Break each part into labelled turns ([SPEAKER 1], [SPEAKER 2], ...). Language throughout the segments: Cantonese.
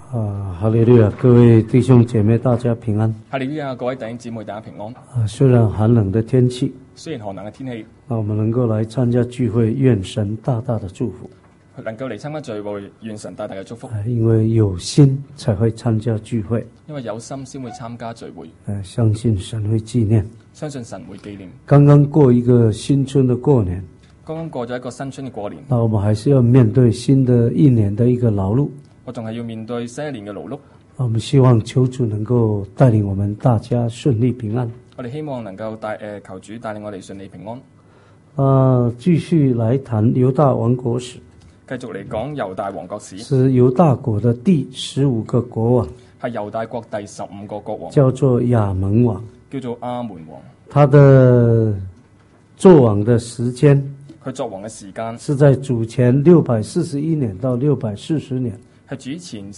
[SPEAKER 1] 哈利路亚！各位弟兄姐妹，大家平安。
[SPEAKER 2] 哈利路亞！各位弟兄姊妹，大家平安。
[SPEAKER 1] 虽然寒冷的天氣，
[SPEAKER 2] 雖然寒冷嘅天氣，
[SPEAKER 1] 那我們能夠來參加聚會，願神大大的祝福。
[SPEAKER 2] 能夠嚟參加聚會，願神大大嘅祝福。
[SPEAKER 1] 因為有心才會參加聚會，
[SPEAKER 2] 因為有心先會參加聚會。
[SPEAKER 1] 相信神會紀念，
[SPEAKER 2] 相信神會紀念。
[SPEAKER 1] 剛剛過一個新春的過年，
[SPEAKER 2] 剛剛過咗一個新春嘅過年，
[SPEAKER 1] 那我們還是要面對新的一年的一個勞碌。
[SPEAKER 2] 我仲係要面對新一年嘅勞碌。
[SPEAKER 1] 我們希望求主能夠帶領我們大家順利平安。
[SPEAKER 2] 我哋希望能夠求主帶領我哋順利平安。
[SPEAKER 1] 繼續來談猶大王國史。
[SPEAKER 2] 繼續嚟講猶大王國史。
[SPEAKER 1] 是猶大國的第15個國王。
[SPEAKER 2] 係猶大國第15個國王。
[SPEAKER 1] 叫做亞門王。
[SPEAKER 2] 叫做亞門王。
[SPEAKER 1] 他的作王的時間，
[SPEAKER 2] 佢作王嘅時間
[SPEAKER 1] 是在主前641年到640年。
[SPEAKER 2] 係主前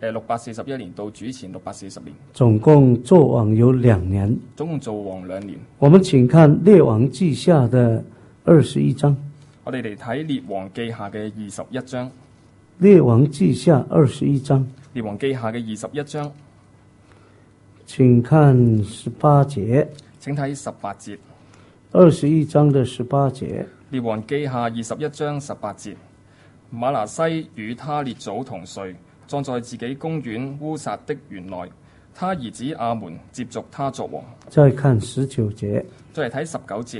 [SPEAKER 2] 641年到主前640年。
[SPEAKER 1] 總共作王有2年。
[SPEAKER 2] 總共做王2年。
[SPEAKER 1] 我們請看列王記下的21章。
[SPEAKER 2] 我哋嚟睇列王記下嘅21章。
[SPEAKER 1] 列王記下21章。
[SPEAKER 2] 列王記下嘅21章。
[SPEAKER 1] 請看18節。
[SPEAKER 2] 請睇18節。
[SPEAKER 1] 21章的18節。
[SPEAKER 2] 列王記下21章18節。瑪拿西與他列祖同睡，葬在自己公園烏撒的園內。他兒子亞門接續他作王。
[SPEAKER 1] 再看19節。
[SPEAKER 2] 再嚟睇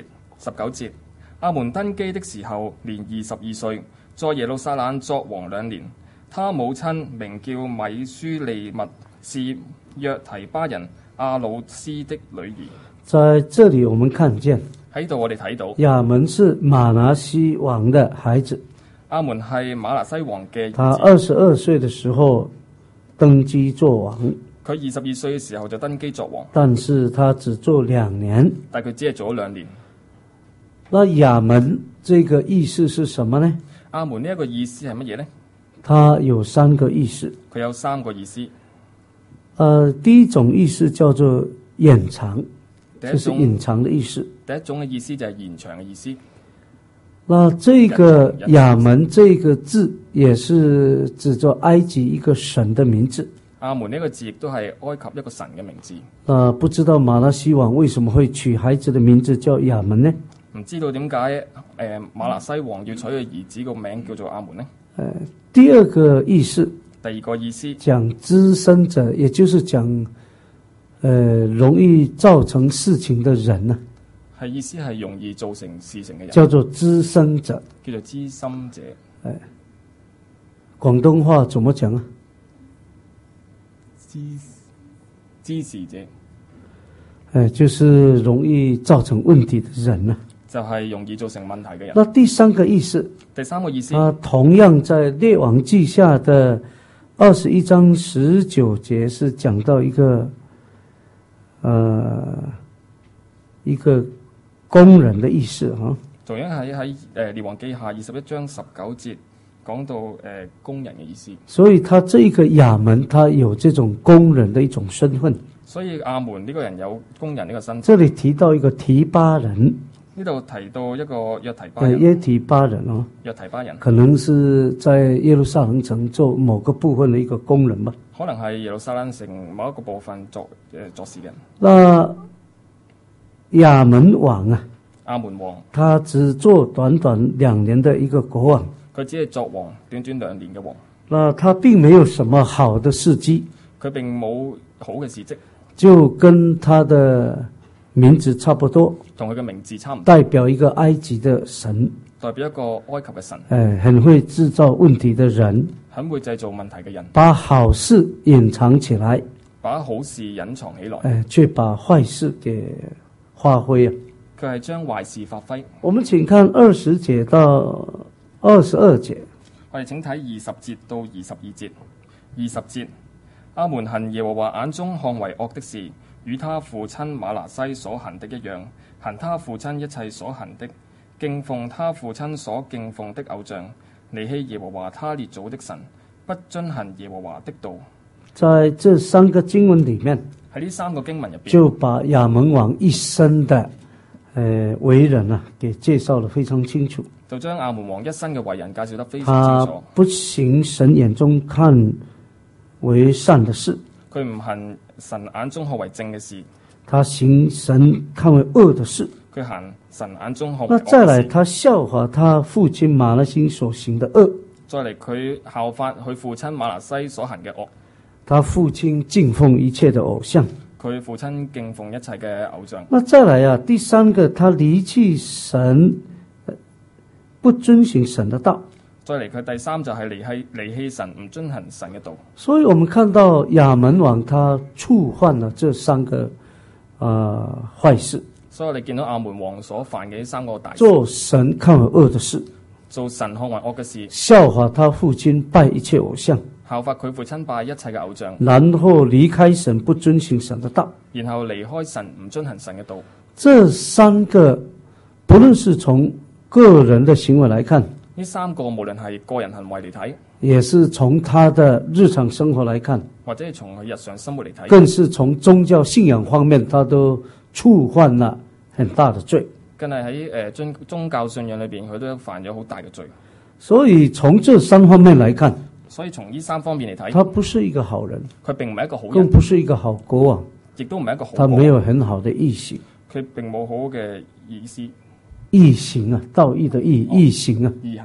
[SPEAKER 2] 19節。亞門登基的時候年22歲，在耶路撒冷作王2年。他母親名叫米書利密，是約提巴人亞魯斯的女兒。
[SPEAKER 1] 在這裡我們看見，
[SPEAKER 2] 喺度我哋睇到
[SPEAKER 1] 亞門是瑪拿西王的孩子。
[SPEAKER 2] 亞門係瑪拿西王嘅兒子。
[SPEAKER 1] 他22歲的時候登基作王。
[SPEAKER 2] 佢22歲嘅時候就登基作王。
[SPEAKER 1] 但是他只做2年。
[SPEAKER 2] 但佢只係做咗2年。
[SPEAKER 1] 那亞門這個意思是什麼呢？
[SPEAKER 2] 亞門呢一個意思係乜嘢呢？
[SPEAKER 1] 它有3個意思。
[SPEAKER 2] 佢有3個意思。
[SPEAKER 1] 第一種意思叫做延長，就是隱藏的意思。
[SPEAKER 2] 第一種嘅意思就係延長嘅意思。
[SPEAKER 1] 那這個亞門這個字也是指着埃及一個神的名字。
[SPEAKER 2] 亞門呢個字亦都係埃及一個神嘅名字。
[SPEAKER 1] 不知道瑪拿西王為什麼會取孩子的名字叫亞門呢？
[SPEAKER 2] 唔知道點解瑪拿西王要取佢兒子個名叫做亞門呢？
[SPEAKER 1] 第二個意思。
[SPEAKER 2] 第二個意思
[SPEAKER 1] 講滋生者，也就是講容易造成事情的人呢。
[SPEAKER 2] 係意思係容易造成事情嘅人，
[SPEAKER 1] 叫做滋生者，
[SPEAKER 2] 叫做滋生者。
[SPEAKER 1] 廣東話怎麼講啊？
[SPEAKER 2] 滋事者，
[SPEAKER 1] 就是容易造成問題的人呢。
[SPEAKER 2] 就係容易造成問題嘅人。
[SPEAKER 1] 那第3個意思，同樣在列王記下的21章19節是講到一個工人的意思啊。
[SPEAKER 2] 同樣喺列王記下21章19節講到工人嘅意思。
[SPEAKER 1] 所以他這個亞門，他有這種工人的一種身份。
[SPEAKER 2] 所以亞門呢個人有工人呢個身份。
[SPEAKER 1] 這裡提到一個提巴人。呢
[SPEAKER 2] 度提到一個約提巴人。
[SPEAKER 1] 約提巴人哦。約
[SPEAKER 2] 提巴人
[SPEAKER 1] 可能是在耶路撒冷城做某個部分的一個工人吧。
[SPEAKER 2] 可能係耶路撒冷城某一個部分做事嘅。
[SPEAKER 1] 那亞門王啊，
[SPEAKER 2] 亞門王，
[SPEAKER 1] 他只做短短2年的一個國王。
[SPEAKER 2] 佢只係作王短2年嘅王。
[SPEAKER 1] 那他並沒有什麼好的事蹟。
[SPEAKER 2] 佢並冇好嘅事蹟。
[SPEAKER 1] 就跟他的名字差不多。
[SPEAKER 2] 同佢嘅名字差唔多。
[SPEAKER 1] 代表一個埃及的神。
[SPEAKER 2] 代表一個埃及嘅神。
[SPEAKER 1] 很會製造問題的人。
[SPEAKER 2] 很會製造問題嘅人。
[SPEAKER 1] 把好事隱藏起來。
[SPEAKER 2] 把好事隱藏起來。
[SPEAKER 1] 卻把壞事給發揮啊。
[SPEAKER 2] 佢係將壞事發揮。
[SPEAKER 1] 我們請看20節到22節。
[SPEAKER 2] 我哋請睇20節到22節。20節，亞門行耶和華眼中看為惡的事，與他父親瑪拿西所行的一樣，行他父親一切所行的，敬奉他父親所敬奉的偶像，離棄耶和華他列祖的神，不遵行耶和華的道。在這3個經文裡面，喺呢3個經文入邊，
[SPEAKER 1] 就把亞門王一生的為人啊，給介紹得非常清楚。
[SPEAKER 2] 就將亞門王一生嘅為人介紹得非常清楚。
[SPEAKER 1] 他不行神眼中看為善的事，
[SPEAKER 2] 佢唔行神眼中看為正嘅事，
[SPEAKER 1] 他行神看為惡的事。
[SPEAKER 2] 佢行神眼中看為惡嘅事。
[SPEAKER 1] 那再來，他效法他父親馬拿西所行的惡。
[SPEAKER 2] 再嚟，佢效法佢父親馬拿西所行嘅惡。
[SPEAKER 1] 他父親敬奉一切的偶像，
[SPEAKER 2] 佢父親敬奉一切嘅偶像。
[SPEAKER 1] 那再來啊，第三個，他離棄神，不遵行神的道。
[SPEAKER 2] 再嚟，佢第三就係離棄神，唔遵行神嘅道。
[SPEAKER 1] 所以我們看到亞門王他觸犯了這三個壞事。
[SPEAKER 2] 所以我哋見到亞門王所犯嘅呢三個大事：
[SPEAKER 1] 做神看為惡的事，
[SPEAKER 2] 做神看為惡嘅事；
[SPEAKER 1] 效法他父親拜一切偶像，
[SPEAKER 2] 效法佢父親拜一切嘅偶像；
[SPEAKER 1] 然後離開神，不遵行神的道。
[SPEAKER 2] 然後離開神，唔遵行神嘅道。
[SPEAKER 1] 這三個，不論是從個人的行為來看，
[SPEAKER 2] 呢三個無論係個人行為嚟睇，
[SPEAKER 1] 也是從他的日常生活來看，
[SPEAKER 2] 或者係從佢日常生活嚟睇，
[SPEAKER 1] 更是從宗教信仰方面，他都觸犯了很大的罪。
[SPEAKER 2] 更係喺宗教信仰裏邊，佢都犯咗好大嘅罪。
[SPEAKER 1] 所以從這三方面來看，
[SPEAKER 2] 所以從呢三方面嚟睇，
[SPEAKER 1] 他不是一個好人，
[SPEAKER 2] 佢並唔係一個好人，
[SPEAKER 1] 更不是一個好國王，
[SPEAKER 2] 亦都唔係一個好國
[SPEAKER 1] 他
[SPEAKER 2] 王。
[SPEAKER 1] 沒有很好的義行，
[SPEAKER 2] 佢並冇好嘅意思。
[SPEAKER 1] 義行啊，道義的義，義行啊，
[SPEAKER 2] 義行。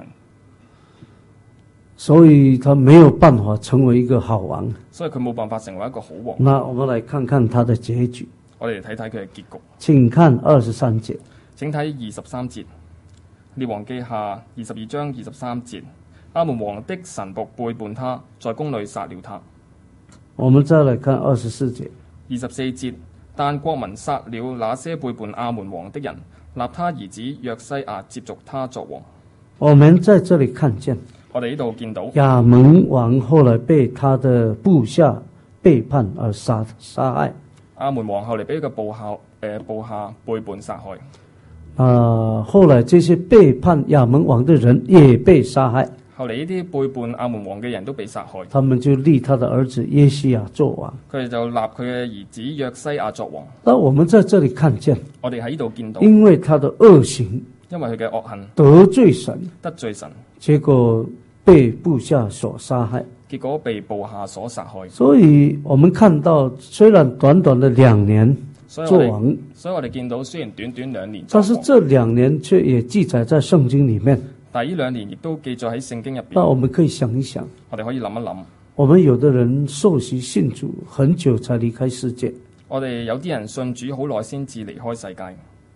[SPEAKER 1] 所以他沒有辦法成為一個好王。
[SPEAKER 2] 所以佢冇辦法成為一個好王。
[SPEAKER 1] 那我們來看看他的結局。
[SPEAKER 2] 我哋嚟睇睇佢嘅結局。
[SPEAKER 1] 請看23節。
[SPEAKER 2] 請睇23節，列王記下22章23節，亞門王的臣僕背叛他，在宮裏殺了他。
[SPEAKER 1] 我們再來看24節。
[SPEAKER 2] 24節，但國民殺了那些背叛亞門王的人，立他兒子約西亞接續他作王。
[SPEAKER 1] 我們在這裡看見，
[SPEAKER 2] 我哋呢度見到
[SPEAKER 1] 亞門王後來被他的部下背叛而殺害。
[SPEAKER 2] 亞門王後嚟俾佢嘅部下背叛殺害。
[SPEAKER 1] 後來這些背叛亞門王的人也被殺害。
[SPEAKER 2] 後嚟呢啲背叛亞門王嘅人都被殺害。
[SPEAKER 1] 他們就立他的兒子約西亞做王。
[SPEAKER 2] 佢哋就立佢嘅兒子約西亞作王。
[SPEAKER 1] 那我們在這裡看見，
[SPEAKER 2] 我哋喺呢度見到，
[SPEAKER 1] 因為他的惡行，
[SPEAKER 2] 因為佢嘅惡行
[SPEAKER 1] 得罪神，結果被部下所殺害，
[SPEAKER 2] 結果被部下所殺害。
[SPEAKER 1] 所以我們看到，雖然短短的2年做王，
[SPEAKER 2] 所以我哋見到雖然短短2年，
[SPEAKER 1] 但是這2年卻也記載在聖經裡面。
[SPEAKER 2] 但係呢2年亦都記載喺聖經入邊。
[SPEAKER 1] 那我們可以想一想，
[SPEAKER 2] 我哋可以諗一諗，
[SPEAKER 1] 我們有的人受洗信主很久才離開世界，
[SPEAKER 2] 我哋有啲人信主好耐先至離開世界。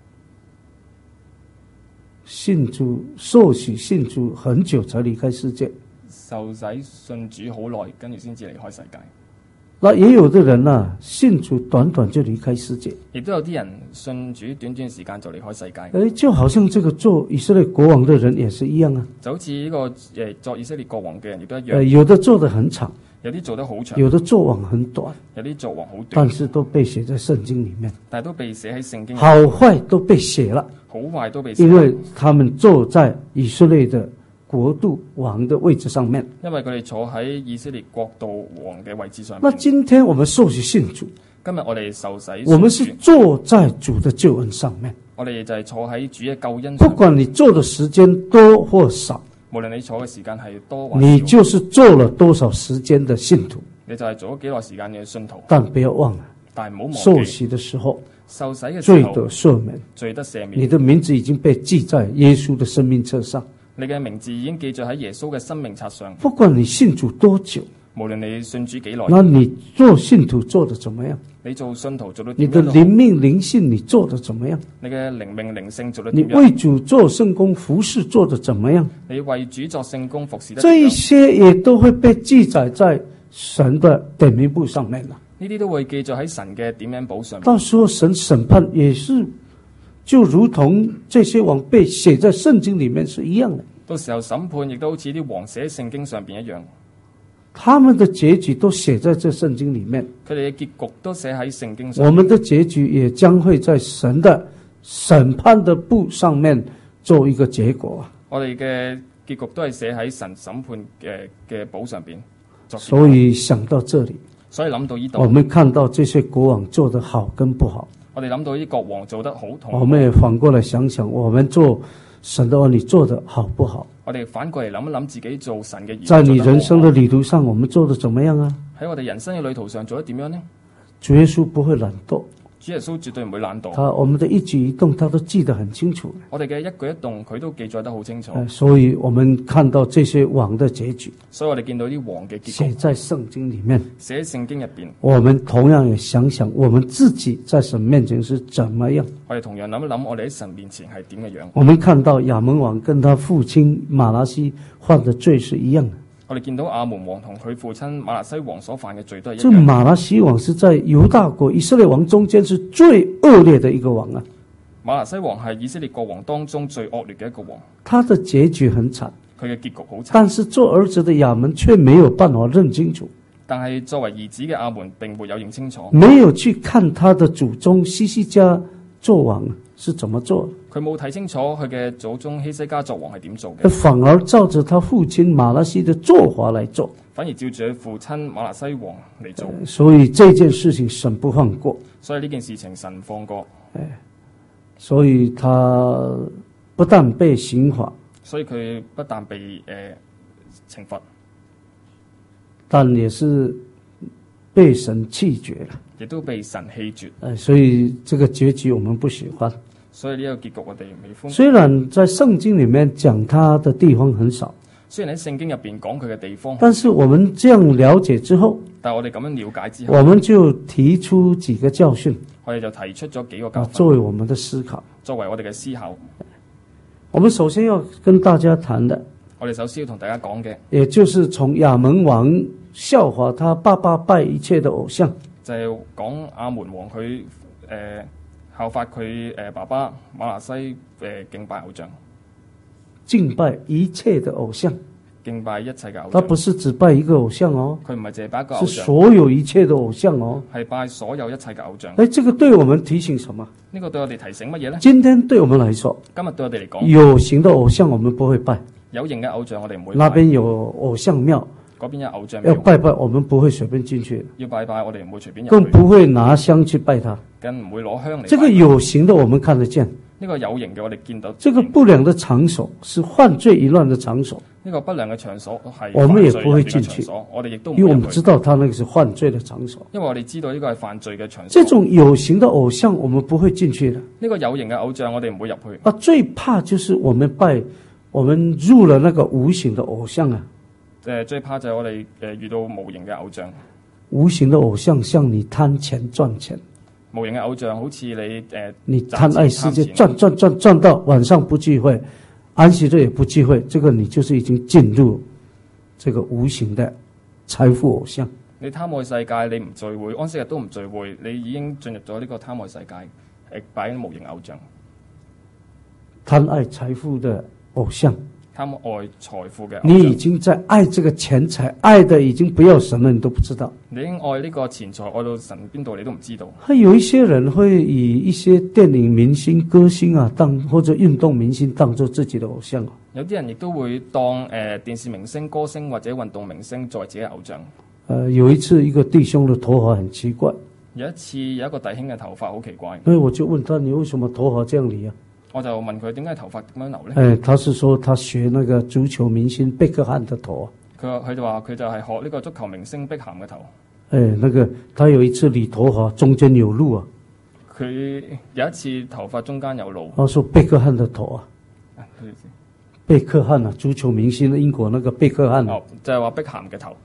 [SPEAKER 1] 受洗信主很久才離開世界，
[SPEAKER 2] 受洗信主好耐，跟住先至離開世界。
[SPEAKER 1] 那也有的人啊，信主短短就離開世界，
[SPEAKER 2] 亦都有啲人信主短短時間就離開世界。
[SPEAKER 1] 就好像這個做以色列國王的人也是一樣啊，
[SPEAKER 2] 就好似呢個作以色列國王嘅人亦都一樣。
[SPEAKER 1] 有的做得很長，
[SPEAKER 2] 有啲做得好長，
[SPEAKER 1] 有的做王很短，
[SPEAKER 2] 有啲做王好短，
[SPEAKER 1] 但是都被寫在聖經裡面，
[SPEAKER 2] 但係都被寫喺聖經裡面，
[SPEAKER 1] 好壞都被寫了，
[SPEAKER 2] 好壞都被寫，
[SPEAKER 1] 因為他們坐在以色列的國度王的位置上面，
[SPEAKER 2] 因為佢哋坐喺以色列國度王嘅位置上面。
[SPEAKER 1] 那今天我們受洗信主，
[SPEAKER 2] 今日我哋受洗，
[SPEAKER 1] 我們是坐在主的救恩上面，
[SPEAKER 2] 我哋就係坐喺主嘅救恩上面。
[SPEAKER 1] 不管你做的時間多或少，
[SPEAKER 2] 無論你坐嘅時間係多或少，
[SPEAKER 1] 你就是做了多少時間的信徒，
[SPEAKER 2] 你就係做咗幾耐時間嘅信徒。
[SPEAKER 1] 但不要忘了，
[SPEAKER 2] 但係唔好忘記
[SPEAKER 1] 受洗的時候，
[SPEAKER 2] 受洗嘅時
[SPEAKER 1] 罪
[SPEAKER 2] 候，
[SPEAKER 1] 得赦免，
[SPEAKER 2] 罪得赦免，
[SPEAKER 1] 你的名字已經被記在耶穌的生命冊上。
[SPEAKER 2] 你嘅名字已經記載喺耶穌嘅生命冊上。
[SPEAKER 1] 不管你信主多久，
[SPEAKER 2] 無論你信主幾耐，
[SPEAKER 1] 那你做信徒做得怎麼樣？
[SPEAKER 2] 你做信徒做到
[SPEAKER 1] 你
[SPEAKER 2] 點樣
[SPEAKER 1] 的靈命靈性你做得怎麼樣？
[SPEAKER 2] 你嘅靈命靈性做到
[SPEAKER 1] 你
[SPEAKER 2] 點樣？
[SPEAKER 1] 為主做聖工服侍做得怎麼樣？
[SPEAKER 2] 你為主作聖工服侍得
[SPEAKER 1] 這一
[SPEAKER 2] 點樣？
[SPEAKER 1] 些也都會被記載在神的點名簿上面了。
[SPEAKER 2] 呢啲都會記載喺神嘅點名簿上面。
[SPEAKER 1] 到時候神審判也是，就如同這些王被寫在聖經裡面是一樣的。
[SPEAKER 2] 到時候審判亦都好似啲王寫喺聖經上邊一樣，
[SPEAKER 1] 他們的結局都寫在這聖經裡面，
[SPEAKER 2] 佢哋嘅結局都寫喺聖經上面。
[SPEAKER 1] 我們的結局也將會在神的審判的簿上面做一個結果。
[SPEAKER 2] 我哋嘅結局都係寫喺神審判嘅簿上邊。
[SPEAKER 1] 所以想到這裡，
[SPEAKER 2] 所以諗到呢度，
[SPEAKER 1] 我們看到這些國王做得好跟不好，
[SPEAKER 2] 我哋諗到啲國王做得好同
[SPEAKER 1] 我們也反過來想想，我們做神的兒女做得好不好？
[SPEAKER 2] 我哋反過嚟諗一諗自己做神嘅兒女，
[SPEAKER 1] 在你人生的旅途上，我們做得怎麼樣啊？
[SPEAKER 2] 喺我哋人生嘅旅途上做得點樣呢？
[SPEAKER 1] 主耶穌不會懶惰，
[SPEAKER 2] 主耶穌絕對唔會懶惰。
[SPEAKER 1] 我們的一舉一動，他都記得很清楚。
[SPEAKER 2] 我哋嘅一舉一動，佢都記載得好清楚。
[SPEAKER 1] 所以我們看到這些王的結局，
[SPEAKER 2] 所以我哋見到啲王嘅結局
[SPEAKER 1] 寫在聖經裡面，
[SPEAKER 2] 寫喺聖經入邊。
[SPEAKER 1] 我們同樣也想想，我們自己在神面前是怎麼樣。
[SPEAKER 2] 我哋同樣諗一諗，我哋喺神面前係點嘅樣。
[SPEAKER 1] 我們看到亞門王跟他父親馬拿西犯的罪是一樣的。
[SPEAKER 2] 我哋見到亞門王同佢父親馬拿西王所犯嘅罪都係一樣。
[SPEAKER 1] 這馬拿西王是在猶大國以色列王中間是最惡劣的一個王啊！
[SPEAKER 2] 馬拿西王係以色列國王當中最惡劣嘅一個王。
[SPEAKER 1] 他的結局很慘，
[SPEAKER 2] 佢嘅結局好慘。
[SPEAKER 1] 但是做兒子的亞門卻沒有辦法認清楚。
[SPEAKER 2] 但係作為兒子嘅亞門並沒有認清楚，
[SPEAKER 1] 沒有去看他的祖宗希西家做王是怎麼做的。
[SPEAKER 2] 佢冇睇清楚佢嘅祖宗希西家作王係點做嘅，
[SPEAKER 1] 反而照着他父親馬拿西的做法來做，
[SPEAKER 2] 反而照住佢父親馬拿西王嚟做。
[SPEAKER 1] 所以這件事情神不放過，
[SPEAKER 2] 所以呢件事情神唔放過。
[SPEAKER 1] 所以他不但被刑罰，
[SPEAKER 2] 所以佢不但被懲罰，
[SPEAKER 1] 但也是被神棄絕了，
[SPEAKER 2] 亦都被神棄絕。
[SPEAKER 1] 所以這個結局我們不喜歡。
[SPEAKER 2] 所以呢個結局我哋唔喜歡。
[SPEAKER 1] 雖然在聖經裡面講他的地方很少，
[SPEAKER 2] 雖然喺聖經入邊講佢嘅地方，
[SPEAKER 1] 但是我們這樣了解之後，
[SPEAKER 2] 但係我哋咁樣了解之後，
[SPEAKER 1] 我們就提出幾個教訓，
[SPEAKER 2] 我哋就提出咗幾個教訓，
[SPEAKER 1] 作為我們的思考，
[SPEAKER 2] 作為我哋嘅思考。
[SPEAKER 1] 我們首先要跟大家談的，
[SPEAKER 2] 我哋首先要同大家講嘅，
[SPEAKER 1] 也就是從亞門王效法他爸爸拜一切的偶像，
[SPEAKER 2] 就係講亞門王佢效法佢爸爸馬拿西敬拜偶像，
[SPEAKER 1] 敬拜一切的偶像，
[SPEAKER 2] 敬拜一切嘅偶像。
[SPEAKER 1] 他不是只拜一個偶像哦，
[SPEAKER 2] 佢唔係淨係拜一個偶像，
[SPEAKER 1] 是所有一切的偶像哦，
[SPEAKER 2] 係拜所有一切嘅偶像。
[SPEAKER 1] 這個對我們提醒什麼？
[SPEAKER 2] 呢個對我哋提醒乜嘢呢？
[SPEAKER 1] 今天對我們來說，
[SPEAKER 2] 今日對我哋嚟講，
[SPEAKER 1] 有形的偶像我們不會拜，
[SPEAKER 2] 有形嘅偶像我哋唔會拜。
[SPEAKER 1] 那邊有偶像廟，
[SPEAKER 2] 嗰邊有偶像廟，
[SPEAKER 1] 要拜拜我們不會隨便進去，
[SPEAKER 2] 要拜拜我哋唔會隨便入去，
[SPEAKER 1] 更不會拿香去拜他，
[SPEAKER 2] 更唔會攞香嚟拜。
[SPEAKER 1] 這個有形的我們看得見，
[SPEAKER 2] 呢個有形嘅我哋見到。
[SPEAKER 1] 這個不良的場所是犯罪淫亂的場所，
[SPEAKER 2] 呢個不良嘅場所係
[SPEAKER 1] 我們也不會進去，
[SPEAKER 2] 我哋亦都唔會入去，
[SPEAKER 1] 因為我們知道他那個是犯罪的場所，
[SPEAKER 2] 因為我哋知道呢個係犯罪嘅場所。
[SPEAKER 1] 這種有形的偶像我們不會進去的。
[SPEAKER 2] 呢個有形嘅偶像我哋唔會入去。
[SPEAKER 1] 最怕就是我們入了那個無形的偶像啊。
[SPEAKER 2] 最怕就係我哋遇到無形嘅偶像。
[SPEAKER 1] 無形的偶像向你貪錢賺錢，
[SPEAKER 2] 無形嘅偶像好似
[SPEAKER 1] 你貪愛世界賺到晚上不聚會，安息日也不聚會，這個你就是已經進入這個無形的財富偶像。
[SPEAKER 2] 你貪愛世界，你唔聚會，安息日都唔聚會，你已經進入咗呢個貪愛世界，擺緊無形偶像。
[SPEAKER 1] 貪愛財富的偶像，
[SPEAKER 2] 貪愛財富嘅偶像，
[SPEAKER 1] 你已經在愛這個錢財，愛的已經不要神了，你都不知道。
[SPEAKER 2] 你已經愛呢個錢財，愛到神邊度你都唔知道。
[SPEAKER 1] 還有一些人會以一些電影明星、歌星啊，或者運動明星當做自己的偶像。
[SPEAKER 2] 有啲人亦都會當電視明星、歌星或者運動明星作為自己嘅偶像。
[SPEAKER 1] 有一次一個弟兄的頭髮很奇怪，
[SPEAKER 2] 有一次有一個弟兄嘅頭髮好奇怪，
[SPEAKER 1] 所以我就問他：你為什麼頭髮這樣理啊？
[SPEAKER 2] 我就問佢點解頭髮咁樣留呢？
[SPEAKER 1] 他是說他學那個足球明星貝克漢的頭。
[SPEAKER 2] 佢就話佢就係學呢個足球明星碧咸嘅頭。
[SPEAKER 1] 那個他有一次理頭髮中間有路啊。
[SPEAKER 2] 佢有一次頭髮中間有路。
[SPEAKER 1] 他說貝克漢的頭啊。貝克漢啊，足球明星英國那個貝克漢。
[SPEAKER 2] 就係話碧咸嘅頭。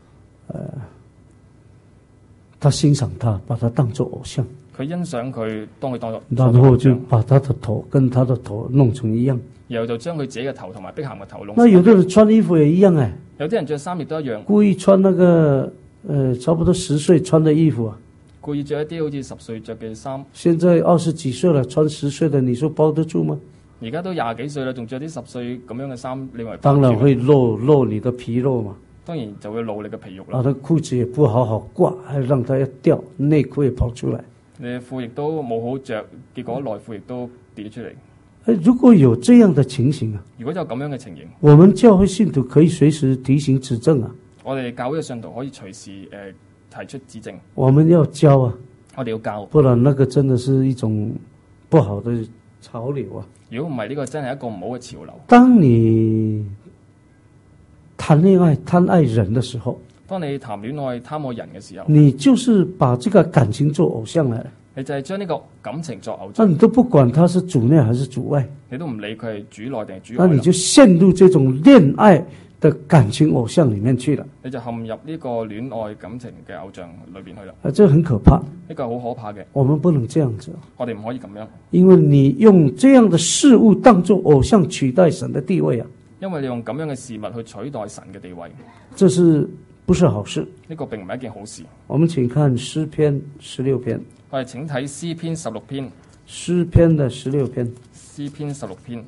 [SPEAKER 1] 他欣賞他，把他當作偶像。
[SPEAKER 2] 佢欣賞佢，當佢當作，
[SPEAKER 1] 然後就把他的頭跟他的頭弄成一樣。
[SPEAKER 2] 然後就將佢自己嘅頭同埋碧咸嘅頭弄。
[SPEAKER 1] 那有的人穿衣服也一樣哎。
[SPEAKER 2] 有啲人着衫亦都一樣。
[SPEAKER 1] 故意穿那個差不多10歲穿的衣服啊。
[SPEAKER 2] 故意着一啲好似10歲着嘅衫。
[SPEAKER 1] 現在20幾歲了，穿10歲的，你說包得住嗎？
[SPEAKER 2] 而家都20幾歲啦，仲着啲10歲咁樣嘅衫，你話
[SPEAKER 1] 當然會露你的皮肉嘛。
[SPEAKER 2] 當然就會露你嘅皮肉啦。
[SPEAKER 1] 啊，他褲子也不好好掛，還讓他一掉，內褲也跑出來。
[SPEAKER 2] 你褲亦都冇好着，結果內褲亦都跌咗出嚟。
[SPEAKER 1] 如果有這樣的情形啊，
[SPEAKER 2] 如果有咁樣嘅情形，
[SPEAKER 1] 我們教會信徒可以隨時提醒指正啊。
[SPEAKER 2] 我哋教會嘅信徒可以隨時提出指正。
[SPEAKER 1] 我們要教啊，
[SPEAKER 2] 我哋要教，
[SPEAKER 1] 不然那個真的是一種不好的潮流啊。
[SPEAKER 2] 如果唔係呢個真係一個唔好嘅潮流。
[SPEAKER 1] 當你談戀愛貪愛人的時候，
[SPEAKER 2] 當你談戀愛貪愛人嘅時候，
[SPEAKER 1] 你就是把這個感情做偶像來了。
[SPEAKER 2] 你就係將呢個感情作偶
[SPEAKER 1] 那
[SPEAKER 2] 像，
[SPEAKER 1] 你都不管他是主內還是主外，
[SPEAKER 2] 你都唔理佢係主內定係主
[SPEAKER 1] 那
[SPEAKER 2] 外啦，
[SPEAKER 1] 你就陷入這種戀愛的感情偶像裡面去了。
[SPEAKER 2] 你就陷入呢個戀愛感情嘅偶像裏邊去啦。
[SPEAKER 1] 這很可怕，
[SPEAKER 2] 呢個係好可怕嘅，
[SPEAKER 1] 我們不能這樣子，
[SPEAKER 2] 我哋唔可以咁樣，
[SPEAKER 1] 因為你用這樣的事物當作偶像取代神的地位啊，
[SPEAKER 2] 因為你用咁樣嘅事物去取代神嘅地位，
[SPEAKER 1] 這是不是好事？
[SPEAKER 2] 呢個並唔係一件好事。
[SPEAKER 1] 我們請看詩篇16篇，
[SPEAKER 2] 我哋請睇詩篇16篇，
[SPEAKER 1] 詩篇的16篇。
[SPEAKER 2] 詩篇16篇，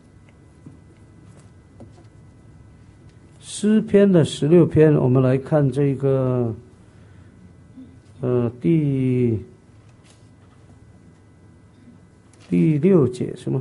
[SPEAKER 1] 詩篇的16篇，我們來看這個，第6節是嗎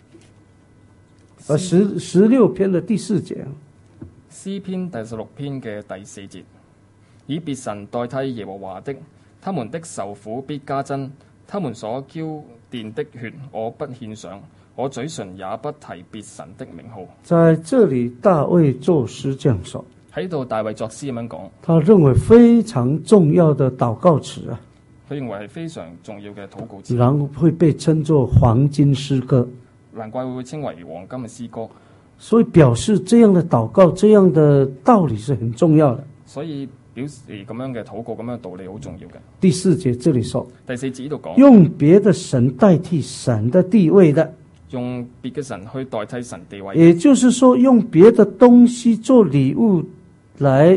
[SPEAKER 1] ？16篇的第4節。
[SPEAKER 2] 詩篇第16篇嘅第4節，以別神代替耶和華的，他們的愁苦必加增，他們所澆奠的血，我不獻上，我嘴唇也不提別神的名號。
[SPEAKER 1] 在這裡，大衛作詩這樣說，
[SPEAKER 2] 喺度大衛作詩咁樣講，
[SPEAKER 1] 他認為非常重要的禱告詞啊，
[SPEAKER 2] 佢認為係非常重要嘅禱告詞，
[SPEAKER 1] 然後會被稱作黃金詩歌，
[SPEAKER 2] 難怪會稱為黃金嘅詩歌。
[SPEAKER 1] 所以表示這樣的禱告、這樣的道理是很重要的。
[SPEAKER 2] 所以表示咁樣嘅禱告、咁樣嘅道理好重要嘅。
[SPEAKER 1] 第4節這裡說，
[SPEAKER 2] 第4節呢度講，
[SPEAKER 1] 用別的神代替神的地位的，
[SPEAKER 2] 用別嘅神去代替神地位，
[SPEAKER 1] 也就是說用別的東西做禮物來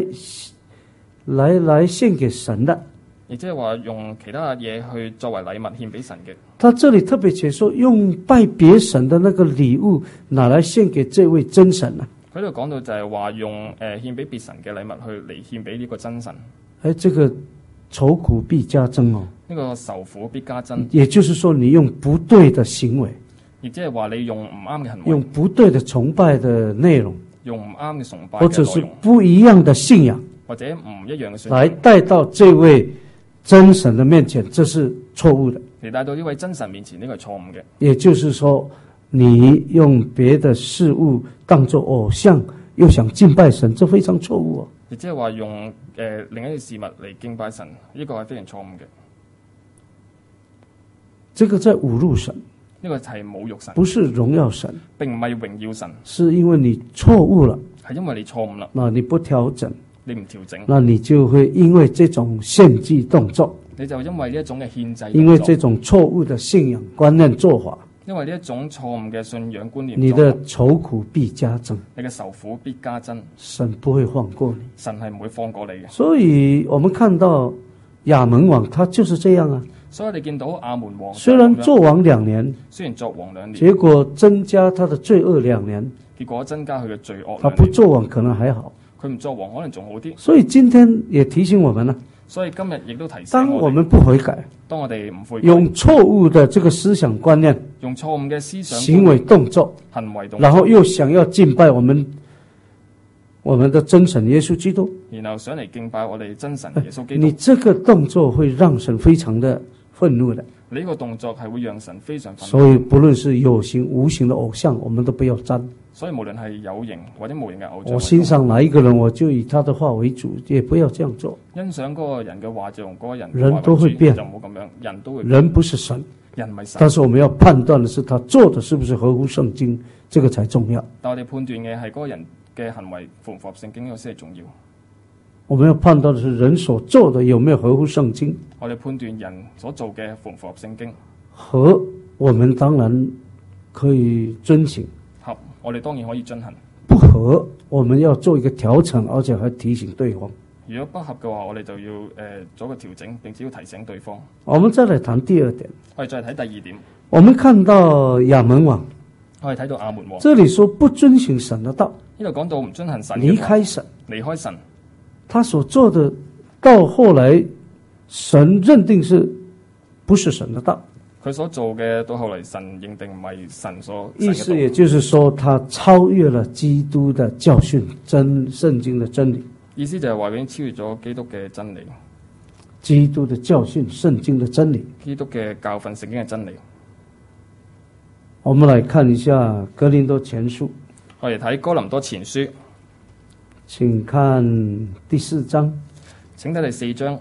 [SPEAKER 1] 獻給神的。
[SPEAKER 2] 亦即係話用其他嘢去作為禮物獻俾神嘅。
[SPEAKER 1] 他這裡特別寫說，用拜別神的那個禮物拿來獻給這位真神啊。
[SPEAKER 2] 佢度講到就係話用獻俾別神嘅禮物去嚟獻俾呢個真神。
[SPEAKER 1] 這個愁苦必加增哦。
[SPEAKER 2] 呢個愁苦必加增，
[SPEAKER 1] 也就是說你用不對的行為，
[SPEAKER 2] 亦即係話你用唔啱嘅行為，
[SPEAKER 1] 用不對的崇拜的內容，
[SPEAKER 2] 用唔啱嘅崇拜
[SPEAKER 1] 或者是
[SPEAKER 2] 嘅內容，
[SPEAKER 1] 不一樣的信仰，
[SPEAKER 2] 或者唔一樣嘅信
[SPEAKER 1] 來
[SPEAKER 2] 仰，
[SPEAKER 1] 帶到這位真神的面前，這是錯誤的。
[SPEAKER 2] 嚟帶到呢位真神面前，呢個係錯誤嘅。
[SPEAKER 1] 也就是說，你用別的事物當作偶像，又想敬拜神，這非常錯誤哦。
[SPEAKER 2] 亦即係話用另一啲事物嚟敬拜神，呢個係非常錯誤嘅。
[SPEAKER 1] 這個在侮辱神，
[SPEAKER 2] 呢個係侮辱神，
[SPEAKER 1] 不是榮耀神，
[SPEAKER 2] 並唔係榮耀神，
[SPEAKER 1] 是因為你錯誤了，
[SPEAKER 2] 係因為你錯誤啦，
[SPEAKER 1] 那你不調整，
[SPEAKER 2] 你唔調整，
[SPEAKER 1] 那你就會因為這種獻祭動作，
[SPEAKER 2] 你就因為呢一種嘅獻祭動作，
[SPEAKER 1] 因為這種錯誤的信仰觀念做法，
[SPEAKER 2] 因為呢一種錯誤嘅信仰觀念，
[SPEAKER 1] 你的愁苦必加增，
[SPEAKER 2] 你嘅愁苦必加增，
[SPEAKER 1] 神不會放過你，
[SPEAKER 2] 神係唔會放過你嘅。
[SPEAKER 1] 所以我們看到亞門王他就是這樣啊，
[SPEAKER 2] 所以你見到亞門王
[SPEAKER 1] 雖然作王2年，
[SPEAKER 2] 雖然作王2年，
[SPEAKER 1] 結果增加他的罪惡2年，
[SPEAKER 2] 結果增加佢嘅罪惡。
[SPEAKER 1] 他不作王可能還好，
[SPEAKER 2] 佢唔作王可能仲好啲。
[SPEAKER 1] 所以今天也提醒我們呢，
[SPEAKER 2] 所以今日亦都提醒
[SPEAKER 1] 當我們不悔改，
[SPEAKER 2] 當我哋唔悔改，
[SPEAKER 1] 用錯誤的這個思想觀念、
[SPEAKER 2] 用錯誤嘅思想、
[SPEAKER 1] 行為動作，
[SPEAKER 2] 行為動作，
[SPEAKER 1] 然後又想要敬拜我們的真神耶穌基督，
[SPEAKER 2] 然後想嚟敬拜我哋真神耶穌基督，
[SPEAKER 1] 你這個動作會讓神非常的憤怒的。
[SPEAKER 2] 你呢個動作係會讓神非常憤怒。
[SPEAKER 1] 所以不論是有形無形的偶像，我們都不要沾。
[SPEAKER 2] 所以無論係有形或者無形嘅偶像，
[SPEAKER 1] 我欣賞哪一個人，我就以他的話為主，也不要這樣做。
[SPEAKER 2] 欣賞嗰個人嘅話就用嗰個人，
[SPEAKER 1] 人都會變，
[SPEAKER 2] 就唔好咁樣，人都會變，
[SPEAKER 1] 人不是神，
[SPEAKER 2] 人唔係神。
[SPEAKER 1] 但是我們要判斷的是他做的是不是合乎聖經，這個才重要。
[SPEAKER 2] 但我哋判斷嘅係嗰個人嘅行為符唔符合聖經，呢個先係重要。
[SPEAKER 1] 我們要判斷的是人所做的有沒有合乎聖經。
[SPEAKER 2] 我哋判斷人所做嘅符唔符合聖經，
[SPEAKER 1] 合我們當然可以遵行，
[SPEAKER 2] 合我哋當然可以遵行。
[SPEAKER 1] 不合我們要做一個調整，而且還提醒對方。
[SPEAKER 2] 如果不合嘅話，我哋就要做個調整，並且要提醒對方。
[SPEAKER 1] 我們再來談第二點，
[SPEAKER 2] 我哋再睇第2點。
[SPEAKER 1] 我們看到亞門王，
[SPEAKER 2] 我哋睇到亞門王，
[SPEAKER 1] 這裡說不遵行神的道，
[SPEAKER 2] 呢度講到唔遵行神，
[SPEAKER 1] 離開神，
[SPEAKER 2] 離開神，
[SPEAKER 1] 他所做的到後來神認定是不是神的道，
[SPEAKER 2] 佢所做嘅到後嚟神認定唔係神所
[SPEAKER 1] 意思也就是說他超越了基督的教訓，聖經的真理。
[SPEAKER 2] 意思就係話佢已經超越咗基督嘅真理，
[SPEAKER 1] 基督的教訓，聖經的真理。
[SPEAKER 2] 基督嘅教訓，聖經嘅真理。
[SPEAKER 1] 我們來看一下哥林多前書，
[SPEAKER 2] 我哋睇哥林多前書
[SPEAKER 1] 請看第4章。
[SPEAKER 2] 請睇第4章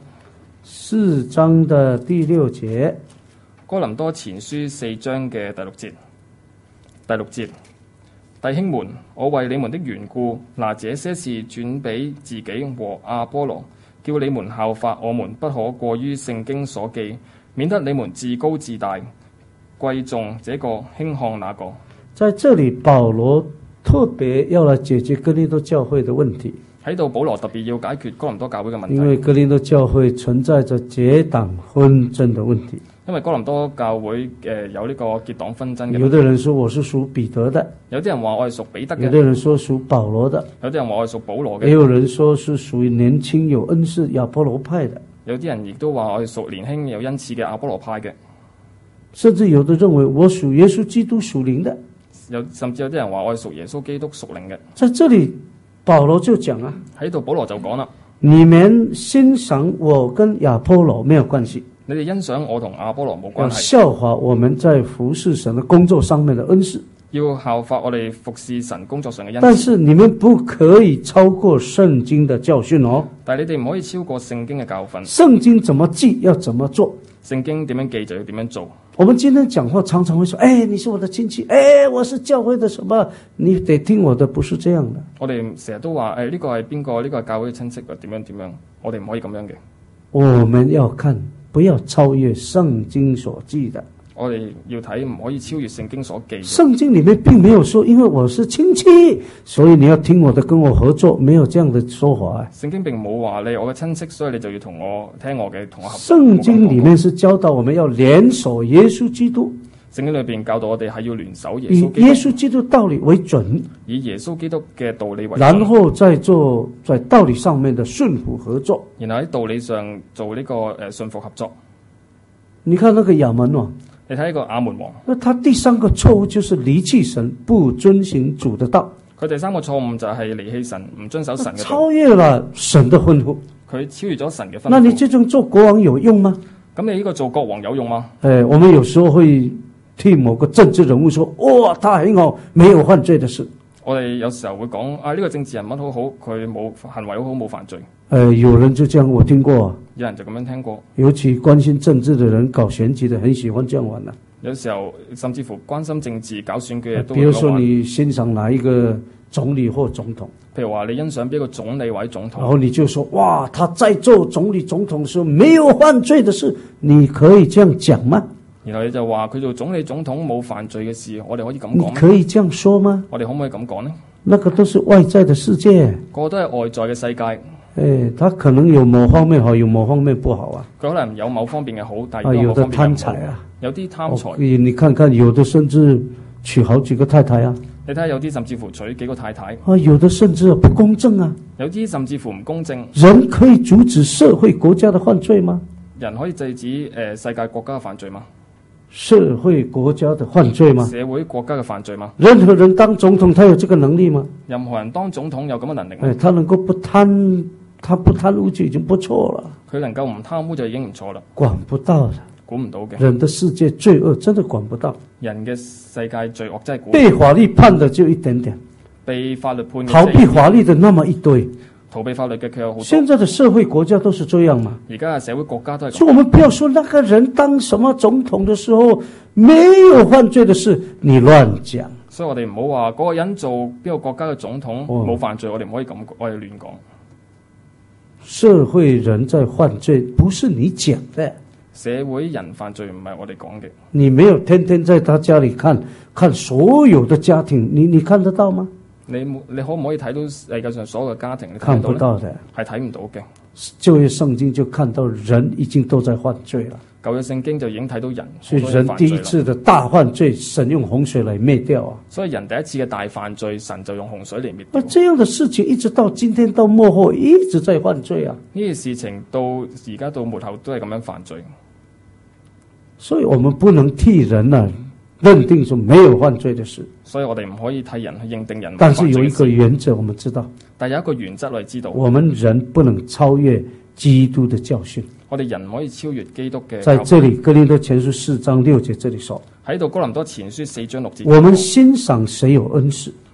[SPEAKER 1] 4章的第6節。
[SPEAKER 2] 哥林多前書4章嘅第6節。第6節，弟兄們，我為你們的緣故，拿這些事轉俾自己和亞波羅，叫你們效法我們，不可過於聖經所記，免得你們自高自大，貴重這個輕看那個。在
[SPEAKER 1] 這裏，保羅特別要來解決哥林多教會的問題。
[SPEAKER 2] 喺度，保羅特別要解決哥林多教會嘅問題。
[SPEAKER 1] 因為哥林多教會存在着結黨紛爭的問題。
[SPEAKER 2] 因為哥林多教會有呢個結黨紛爭嘅問題。
[SPEAKER 1] 有的人說我是屬彼得的，
[SPEAKER 2] 有啲人話我係屬彼得嘅。
[SPEAKER 1] 有的人說屬保羅的，
[SPEAKER 2] 有啲人話我係屬保羅嘅。
[SPEAKER 1] 也有人說是屬於年輕有恩賜亞波羅派的。
[SPEAKER 2] 有啲人亦都話我係屬年輕有恩賜嘅亞波羅派嘅。
[SPEAKER 1] 甚至有的認為我屬耶穌基督屬靈的。
[SPEAKER 2] 甚至有啲人話我係屬耶穌基督屬靈嘅。
[SPEAKER 1] 在這裏保羅就講啊，
[SPEAKER 2] 喺度保羅就講啦，
[SPEAKER 1] 你們欣賞我跟亞波羅沒有關係，
[SPEAKER 2] 你哋欣賞我同亞波羅冇關係，
[SPEAKER 1] 效法我們在服侍神的工作上面的恩賜，
[SPEAKER 2] 要效法我哋服侍神工作上嘅恩賜。
[SPEAKER 1] 但是你們不可以超過聖經的教訓哦。
[SPEAKER 2] 但係你哋唔可以超過聖經嘅教訓。
[SPEAKER 1] 聖經怎麼記要怎麼做，
[SPEAKER 2] 聖經點樣記就要點樣做。
[SPEAKER 1] 我們今天講話常常會說，哎，你是我的親戚，哎，我是教會的什麼，你得聽我的，不是這樣的。
[SPEAKER 2] 我哋成日都話，呢個係邊個？呢個係教會嘅親戚，點樣點樣？我哋唔可以咁樣嘅。
[SPEAKER 1] 我們要看，不要超越聖經所記的。
[SPEAKER 2] 我哋要睇，唔可以超越聖經所記。
[SPEAKER 1] 聖經裏面並沒有說，因為我是親戚，所以你要聽我的，跟我合作，沒有這樣的說法。
[SPEAKER 2] 聖經並冇話你我嘅親戚，所以你就要同我聽我嘅，同我合作。
[SPEAKER 1] 聖經裏面是教導我們要聯手耶穌基督。
[SPEAKER 2] 聖經裏邊教導我哋係要聯手耶穌基督，
[SPEAKER 1] 以耶穌基督道理為準，
[SPEAKER 2] 以耶穌基督嘅道理為準，
[SPEAKER 1] 然後再做在道理上面的順服合作，
[SPEAKER 2] 然後喺道理上做呢個順服合作。
[SPEAKER 1] 你看那個亞門王，
[SPEAKER 2] 你睇呢個亞門王，
[SPEAKER 1] 那他第3個錯誤就是離棄神，不遵行主的道。
[SPEAKER 2] 佢第3個錯誤就係離棄神，唔遵守神嘅道，
[SPEAKER 1] 超越了神的吩咐。
[SPEAKER 2] 佢超越咗神嘅吩咐。
[SPEAKER 1] 那你這種做國王有用嗎？
[SPEAKER 2] 咁你呢個做國王有用嗎？
[SPEAKER 1] 我們有時候會替某個政治人物說，哇，他很好，沒有犯罪的事。
[SPEAKER 2] 我哋有時候會講呢個政治人物好好，佢冇行為好好，冇犯罪。
[SPEAKER 1] 有人就這樣，我聽過，
[SPEAKER 2] 有人就咁樣聽過。
[SPEAKER 1] 尤其關心政治的人，搞選舉的，很喜歡這樣玩的。
[SPEAKER 2] 有時候甚至乎關心政治、搞選舉嘅都會。
[SPEAKER 1] 比如說你欣賞哪一個總理或總統，
[SPEAKER 2] 譬如話你欣賞邊個總理或者總統，
[SPEAKER 1] 然後你就說，哇，他在做總理總統的時候沒有犯罪的事，你可以這樣講嗎？
[SPEAKER 2] 然後你就話佢做總理總統冇犯罪嘅事，我哋可以咁講咩？
[SPEAKER 1] 你可以這樣說嗎？
[SPEAKER 2] 我哋可唔可以咁講呢？
[SPEAKER 1] 那個都是外在的世界，
[SPEAKER 2] 個個都係外在嘅世界。
[SPEAKER 1] 他可能有某方面好，有某方面不好啊。
[SPEAKER 2] 佢可能有某方面嘅好，但係
[SPEAKER 1] 有的貪財啊，
[SPEAKER 2] 有啲貪財。
[SPEAKER 1] 你看看，有的甚至娶好幾個太太啊。
[SPEAKER 2] 你睇下有啲甚至乎娶幾個太太。
[SPEAKER 1] 有的甚至不公正啊。
[SPEAKER 2] 有啲甚至乎唔公正。
[SPEAKER 1] 人可以阻止社會國家的犯罪嗎？
[SPEAKER 2] 人可以制止世界國家嘅犯罪嗎？
[SPEAKER 1] 社會國家的犯罪嗎？
[SPEAKER 2] 社會國家嘅犯罪嗎？
[SPEAKER 1] 任何人當總統，他有這個能力嗎？
[SPEAKER 2] 任何人當總統有咁嘅能力嗎？
[SPEAKER 1] 他能夠不貪，他不貪污就已經不錯了。
[SPEAKER 2] 佢能夠唔貪污就已經唔錯啦。
[SPEAKER 1] 管不到的，
[SPEAKER 2] 管唔到嘅。
[SPEAKER 1] 人的世界罪惡真的管不到。
[SPEAKER 2] 人嘅世界罪惡真係管不到。
[SPEAKER 1] 被法律判的就一點點，
[SPEAKER 2] 被法律判嘅
[SPEAKER 1] 逃避法律的那麼一堆。
[SPEAKER 2] 逃避法律嘅佢有好多。
[SPEAKER 1] 現在的社會國家都是這樣嘛？
[SPEAKER 2] 而家嘅社會國家都係咁。
[SPEAKER 1] 所以我們不要說那個人當什麼總統的時候沒有犯罪的事，你亂講。
[SPEAKER 2] 所以我哋唔好話嗰個人做邊個國家嘅總統冇犯罪，我哋唔可以咁，我哋亂講。
[SPEAKER 1] 社會人在犯罪，不是你講的。
[SPEAKER 2] 社會人犯罪唔係我哋講嘅。
[SPEAKER 1] 你沒有天天在他家裏看所有的家庭，你看得到嗎？你
[SPEAKER 2] 可唔可以睇到世界上所有嘅家庭？
[SPEAKER 1] 看不到的，
[SPEAKER 2] 係睇唔到嘅。
[SPEAKER 1] 舊約聖經就看到人已經都在犯罪了。
[SPEAKER 2] 舊約聖經就已經睇到人，
[SPEAKER 1] 所以人第一次的大犯罪，神用洪水來滅掉啊！
[SPEAKER 2] 所以人第一次嘅大犯罪，神就用洪水嚟滅掉。
[SPEAKER 1] 這樣的事情一直到今天到末後一直在犯罪啊！
[SPEAKER 2] 呢啲事情到而家到末後都係咁樣犯罪。
[SPEAKER 1] 所以我們不能替人認定說沒有犯罪的事。
[SPEAKER 2] 所以我哋唔可以替人去認定人。
[SPEAKER 1] 但是有一個原則，我們知道。
[SPEAKER 2] 但有一個原則我哋知道。
[SPEAKER 1] 我們人不能超越基督的教訓。
[SPEAKER 2] 我哋人唔可以超越基督嘅。
[SPEAKER 1] 在這裏，哥林多前書4章6節這裏說。
[SPEAKER 2] 喺度哥林多前書4章6節。
[SPEAKER 1] 我們欣賞誰有恩賜。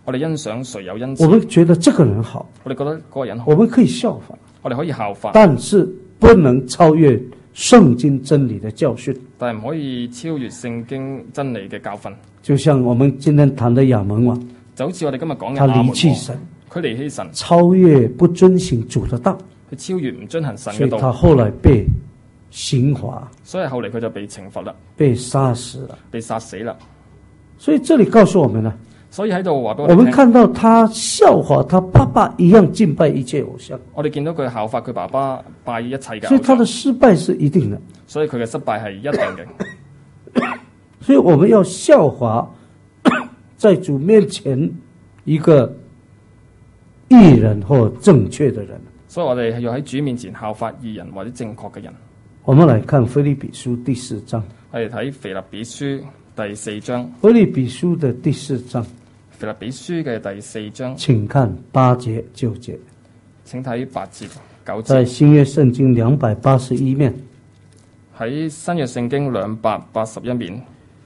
[SPEAKER 2] 我哋欣賞誰有恩
[SPEAKER 1] 我
[SPEAKER 2] 賜，
[SPEAKER 1] 们觉得这个人好，
[SPEAKER 2] 我哋覺得嗰個人好，
[SPEAKER 1] 我们可以效法，
[SPEAKER 2] 我哋可以效法，
[SPEAKER 1] 但是不能超越圣经真理的教训。
[SPEAKER 2] 但係唔可以超越聖經真理嘅教訓。
[SPEAKER 1] 就像我们今天談的亞門王，
[SPEAKER 2] 就好似我哋今日講嘅
[SPEAKER 1] 他離
[SPEAKER 2] 亞門王，
[SPEAKER 1] 棄神，
[SPEAKER 2] 佢離棄神，
[SPEAKER 1] 超越不遵行主的道，
[SPEAKER 2] 佢超越唔遵行神
[SPEAKER 1] 所以
[SPEAKER 2] 嘅道，
[SPEAKER 1] 他後來被刑罰，
[SPEAKER 2] 所以後嚟佢就被懲罰啦，
[SPEAKER 1] 被殺死了。
[SPEAKER 2] 被殺死啦。
[SPEAKER 1] 所以這裡告訴我們呢，
[SPEAKER 2] 所以喺度話俾
[SPEAKER 1] 我們
[SPEAKER 2] 我哋聽，
[SPEAKER 1] 看到他效法他爸爸一樣敬拜一切偶像，
[SPEAKER 2] 我哋見到佢效法佢爸爸拜一切嘅
[SPEAKER 1] 所以他的
[SPEAKER 2] 偶像，
[SPEAKER 1] 失敗是一定的。
[SPEAKER 2] 所以佢嘅失敗係一定嘅。
[SPEAKER 1] 所以我們要效法在主面前一個義人或正確的人。
[SPEAKER 2] 所以我哋係要喺主面前效法義人或者正確嘅人。
[SPEAKER 1] 我們來看腓立比書第4章，
[SPEAKER 2] 我哋睇腓立比書第4章，
[SPEAKER 1] 腓立比書的第4章，
[SPEAKER 2] 腓立比書嘅第4章，
[SPEAKER 1] 請看8節9節，
[SPEAKER 2] 請睇8節9節，
[SPEAKER 1] 在新約聖經281面
[SPEAKER 2] 喺新約聖經281面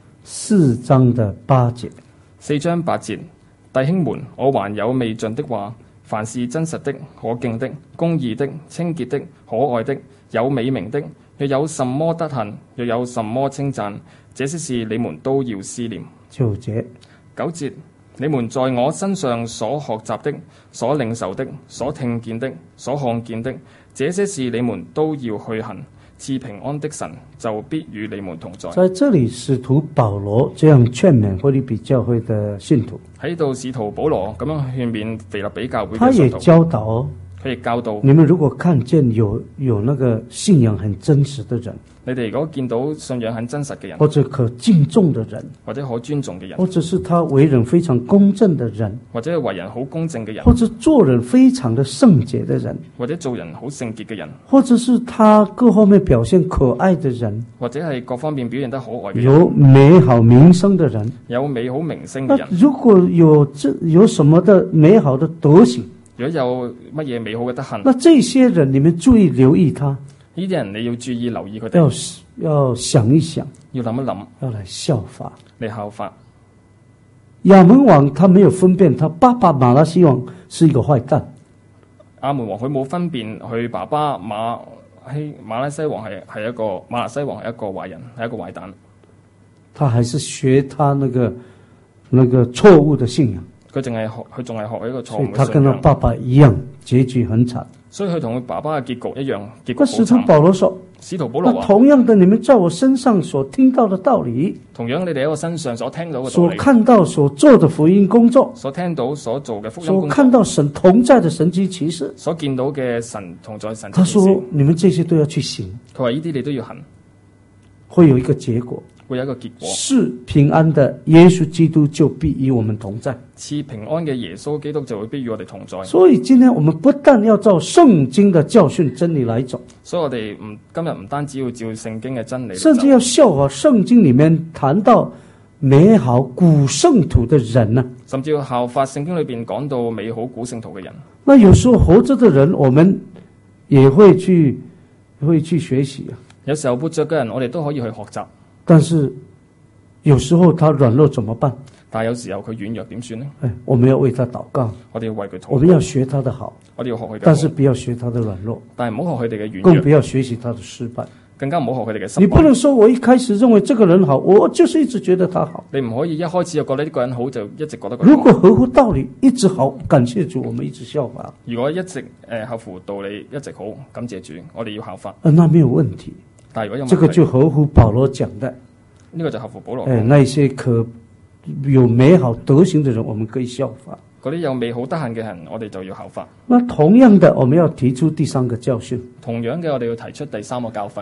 [SPEAKER 1] 4章的8節，
[SPEAKER 2] 4章8節，弟兄們，我還有未盡的話，凡是真實的、可敬的、公義的、清潔的、可愛的、有美名的，若有什麼德行，若有什麼稱讚，這些事你們都要思念。
[SPEAKER 1] 9節，
[SPEAKER 2] 9節，你們在我身上所學習的、所領受的、所聽見的、所看見的，這些事你們都要去行。賜平安的神就必與你們同在。
[SPEAKER 1] 在這裡使徒保羅這樣勸勉腓立比教會的信徒，
[SPEAKER 2] 喺度使徒保羅咁樣勸勉腓立比教會
[SPEAKER 1] 他也
[SPEAKER 2] 嘅信徒，
[SPEAKER 1] 教導
[SPEAKER 2] 佢亦教導
[SPEAKER 1] 你們如果看見有那個信仰很真實的人，
[SPEAKER 2] 你哋如果見到信仰很真實嘅人，
[SPEAKER 1] 或者可敬重的人，
[SPEAKER 2] 或者可尊重嘅人，
[SPEAKER 1] 或者是他為人非常公正的人，
[SPEAKER 2] 或者為人好公正嘅人，
[SPEAKER 1] 或者做人非常的聖潔的人，
[SPEAKER 2] 或者做人好聖潔嘅人，
[SPEAKER 1] 或者是他各方面表現可愛的人，
[SPEAKER 2] 或者係各方面表現得可愛嘅人，
[SPEAKER 1] 有美好名聲的人，
[SPEAKER 2] 有美好名聲
[SPEAKER 1] 那
[SPEAKER 2] 嘅人，
[SPEAKER 1] 如果有什麼的美好的德行，
[SPEAKER 2] 如果有乜嘢美好嘅德行，
[SPEAKER 1] 那這些人你們注意留意他，
[SPEAKER 2] 呢啲人你要注意留意佢哋，
[SPEAKER 1] 要想一想，
[SPEAKER 2] 要諗一諗，
[SPEAKER 1] 要來效法。
[SPEAKER 2] 嚟效法。
[SPEAKER 1] 亞門王他沒有分辨，他爸爸馬拉西王是一個壞蛋。
[SPEAKER 2] 亞門王佢冇分辨佢爸爸馬拉西王係一個馬來西王係一個壞人，係一個壞蛋。
[SPEAKER 1] 他還是學他那個錯誤的信仰，
[SPEAKER 2] 佢仲係學一個錯
[SPEAKER 1] 所以
[SPEAKER 2] 誤
[SPEAKER 1] 他跟他
[SPEAKER 2] 嘅信仰。
[SPEAKER 1] 爸爸一樣，結局很慘。
[SPEAKER 2] 所以佢同佢爸爸嘅結局一樣，結局
[SPEAKER 1] 那使徒
[SPEAKER 2] 好慘。
[SPEAKER 1] 保羅說：
[SPEAKER 2] 使徒保羅
[SPEAKER 1] 那
[SPEAKER 2] 話：
[SPEAKER 1] 同樣的，你們在我身上所聽到的道理，
[SPEAKER 2] 同樣你哋喺我身上所聽到嘅道
[SPEAKER 1] 所
[SPEAKER 2] 理，
[SPEAKER 1] 看到、所做的福音工作，
[SPEAKER 2] 所聽到、所做嘅福音
[SPEAKER 1] 所
[SPEAKER 2] 工作，
[SPEAKER 1] 看到神同在的神蹟奇事，
[SPEAKER 2] 所見到嘅神同在神
[SPEAKER 1] 他
[SPEAKER 2] 蹟奇事
[SPEAKER 1] 說：你們這些都要去行，
[SPEAKER 2] 佢話呢啲你都要行，
[SPEAKER 1] 會有一個結果，
[SPEAKER 2] 會有一個結果。
[SPEAKER 1] 是平安的耶穌基督就必與我們同在。
[SPEAKER 2] 賜平安嘅耶穌基督就會必與我哋同在。
[SPEAKER 1] 所以今天我們不但要照聖經的教訓真理來走，
[SPEAKER 2] 所以我哋今日唔單止要照聖經嘅真理嚟
[SPEAKER 1] 甚至
[SPEAKER 2] 走，
[SPEAKER 1] 要效法聖經裡面談到美好古聖徒的人呢、
[SPEAKER 2] 甚至要效法聖經裏邊講到美好古聖徒嘅人。
[SPEAKER 1] 那有時候活着的人，我們也會去學習啊。
[SPEAKER 2] 有時候活着嘅人，我哋都可以去學習，
[SPEAKER 1] 但是有時候他軟弱怎麼辦？
[SPEAKER 2] 但係有時候佢軟弱點算呢？
[SPEAKER 1] 哎，我們要為他禱告，
[SPEAKER 2] 我哋要為佢禱告，
[SPEAKER 1] 我們要學他的好，
[SPEAKER 2] 我哋要學佢嘅好，
[SPEAKER 1] 但是不要學他的軟弱，
[SPEAKER 2] 但係唔好學佢哋嘅軟弱，
[SPEAKER 1] 更不要學習他的失敗。
[SPEAKER 2] 更加唔好學佢哋嘅失
[SPEAKER 1] 你不
[SPEAKER 2] 敗。
[SPEAKER 1] 能說我一開始認為這個人好，我就是一直覺得他好。
[SPEAKER 2] 你唔可以一開始就覺得呢個人好，就一直覺得佢好。
[SPEAKER 1] 如果合乎道理，一直好，感謝主，我們一直效法，
[SPEAKER 2] 如果一直合乎道理，一直好，感謝主，我哋要效法。
[SPEAKER 1] 那沒有問題。
[SPEAKER 2] 但係如果有問題，
[SPEAKER 1] 這個就合乎保羅講的，
[SPEAKER 2] 呢個就合乎保羅
[SPEAKER 1] 哎，
[SPEAKER 2] 講，
[SPEAKER 1] 那些可有美好德行的人，我們可以效法。
[SPEAKER 2] 嗰啲有美好德行嘅人，我哋就要效法。
[SPEAKER 1] 那同樣的，我們要提出第三個教訓。
[SPEAKER 2] 同樣嘅，我哋要提出第三個教訓。